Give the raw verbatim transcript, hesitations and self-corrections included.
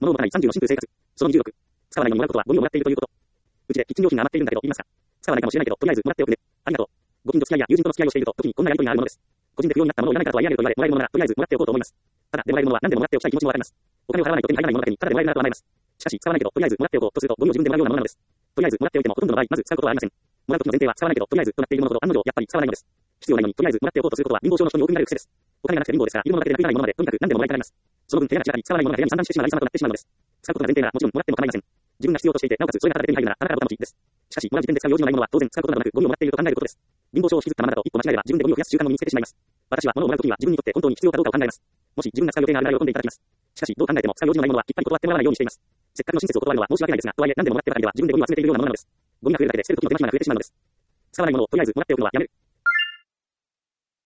物を持たないさんじゅうのシンプル生活。そのにじゅうろく。使わないのにもらうことはゴミをもらっているということ。うちでキッチン用品が余っているんだけど、いりますか？使わないかもしれないけど、とりあえずもらっておくね。ありがとう。ご近所付き合いや友人との付き合いをしていると、時にこんなやりとりがあるものです。個人で不要になったものをいらないからとは言われると言われ、もらえるものなら、とりあえずもらっておこうと思います。ただ、でもらえるものは何でももらっておきたい気持ちもわかります。お金を払わないと手に入らないものだけに、ただでもらえるならと甘えます。しかし、使わないけど、とりあえずもらっておこうとすると、ゴミを自分でもらうようなものなのです。とりあえずもらっておいても、ほとんどの場合、まず使うことはありません。もらう時の前提は使わないけど、とりあえずとなっているものほど案の定、やっぱり使わないのです。必要ないのに、とりあえずもらっておこうとすることは、貧乏症の人に多く見られる癖です。お金がなくて貧乏ですから、いるものだけでなくいらないものまで、とにかく何でももらいたがります。その分、手が散らかり、使わないものが部屋に散乱してしまうありさまとなってしまうのです。使うことが前提なら、もちろんもらっても構いません。自分が必要としていて、なおかつそれがただで手に入るなら、あなたがお手持ちです。しかし、もらう時点で使う用事のないものは、当然使うことなどなく、ゴミをもらっていると考えることです。貧乏症を引きずったままだと、一歩間違えれば自分でゴミを増やす習慣を身につけてしまいます。私は物をもらうときには、自分にとって本当に必要かどうかを考えます。もし自分が使う予定があるなら喜んでいただきます。しかし、どう考えても使う用事のないものは、きっぱり断ってもらわないようにしています。せっかくの親切を断るのは申し訳ないですが、とはいえ何でももらってばかりでは自分でゴミを集めているようなものなのです。ゴミが増えるだけで捨てる時の手間暇が増えてしまうのです。使わないものをとりあえずもらっておくのはやめる。